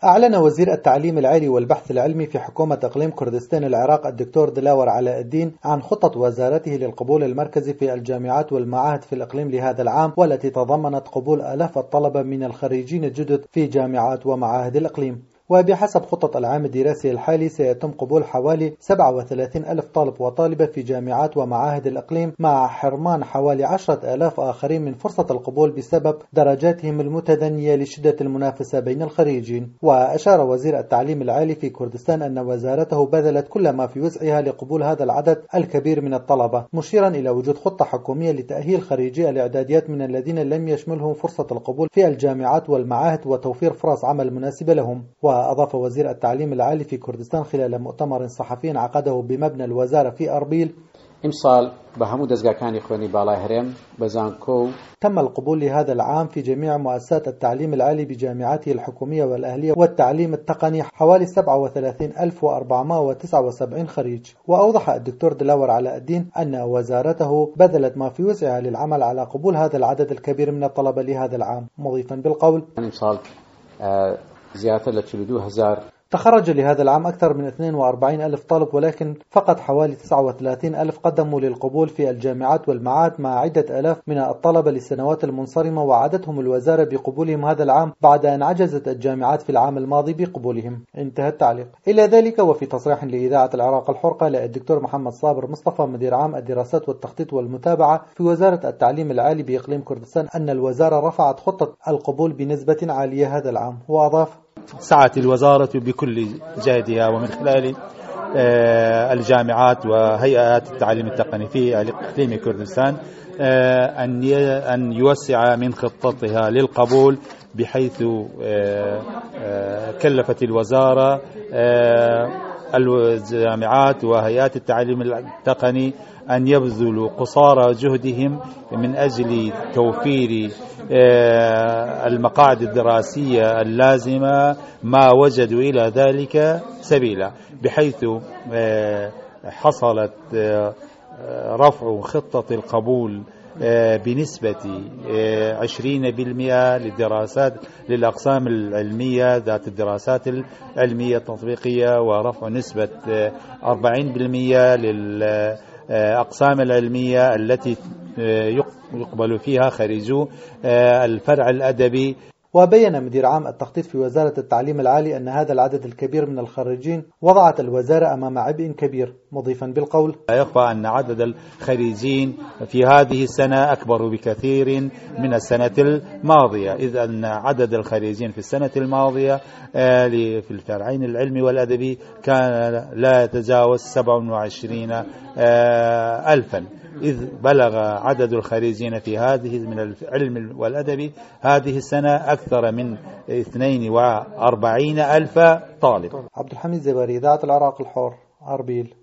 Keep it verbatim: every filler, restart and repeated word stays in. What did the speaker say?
أعلن وزير التعليم العالي والبحث العلمي في حكومة إقليم كردستان العراق الدكتور دلاور علاء الدين عن خطط وزارته للقبول المركزي في الجامعات والمعاهد في الإقليم لهذا العام، والتي تضمنت قبول آلاف الطلبة من الخريجين الجدد في جامعات ومعاهد الإقليم. وبحسب خطط العام الدراسي الحالي سيتم قبول حوالي سبعة وثلاثين ألف طالب وطالبة في جامعات ومعاهد الإقليم، مع حرمان حوالي عشرة آلاف آخرين من فرصة القبول بسبب درجاتهم المتدنية لشدة المنافسة بين الخريجين. وأشار وزير التعليم العالي في كردستان أن وزارته بذلت كل ما في وسعها لقبول هذا العدد الكبير من الطلبة، مشيرا إلى وجود خطة حكومية لتأهيل خريجي الإعداديات من الذين لم يشملهم فرصة القبول في الجامعات والمعاهد وتوفير فرص عمل مناسبة لهم. وأضاف وزير التعليم العالي في كردستان خلال مؤتمر صحفي عقده بمبنى الوزارة في أربيل: امسال بهمو دزگاکانی خوانی بالای هرم بزانكو تم القبول لهذا العام في جميع مؤسسات التعليم العالي بجامعاته الحكومية والأهلية والتعليم التقني حوالي سبعة وثلاثين ألف وأربعمائة وتسعة وسبعين خريج. وأوضح الدكتور دلاور علاء الدين أن وزارته بذلت ما في وسعها للعمل على قبول هذا العدد الكبير من الطلبة لهذا العام، مضيفا بالقول: امسال زيادة لتلدو هزار تخرج لهذا العام أكثر من اثنين وأربعين ألف طالب، ولكن فقط حوالي تسعة وثلاثين ألف قدموا للقبول في الجامعات والمعاهد، مع عدة آلاف من الطلبة للسنوات المنصرمة وعدتهم الوزارة بقبولهم هذا العام بعد أن عجزت الجامعات في العام الماضي بقبولهم. انتهى التعليق. إلى ذلك وفي تصريح لإذاعة العراق الحر قال الدكتور محمد صابر مصطفى مدير عام الدراسات والتخطيط والمتابعة في وزارة التعليم العالي بإقليم كردستان أن الوزارة رفعت خطة القبول بنسبة عالية هذا العام. وأضاف: سعت الوزارة بكل جهدها ومن خلال الجامعات وهيئات التعليم التقني في إقليم كردستان أن يوسع من خطتها للقبول، بحيث كلفت الوزارة الجامعات وهيئات التعليم التقني أن يبذلوا قصارى جهدهم من أجل توفير المقاعد الدراسية اللازمة ما وجدوا إلى ذلك سبيلا، بحيث حصلت رفع خطة القبول بنسبة عشرين بالمئة للدراسات للأقسام العلمية ذات الدراسات العلمية التطبيقية، ورفع نسبة أربعين بالمئة للأقسام العلمية التي يقبل فيها خريجو الفرع الأدبي. وبين مدير عام التخطيط في وزارة التعليم العالي أن هذا العدد الكبير من الخريجين وضعت الوزارة أمام عبء كبير، مضيفا بالقول: لا يخفى أن عدد الخريجين في هذه السنة أكبر بكثير من السنة الماضية، إذ أن عدد الخريجين في السنة الماضية في الفرعين العلمي والأدبي كان لا يتجاوز سبعة وعشرين ألفا، إذ بلغ عدد الخريجين في هذه من العلم والأدبي هذه السنة أكثر من اثنين وأربعين ألف طالب. عبد الحميد زباري، إذاعة العراق الحر، أربيل.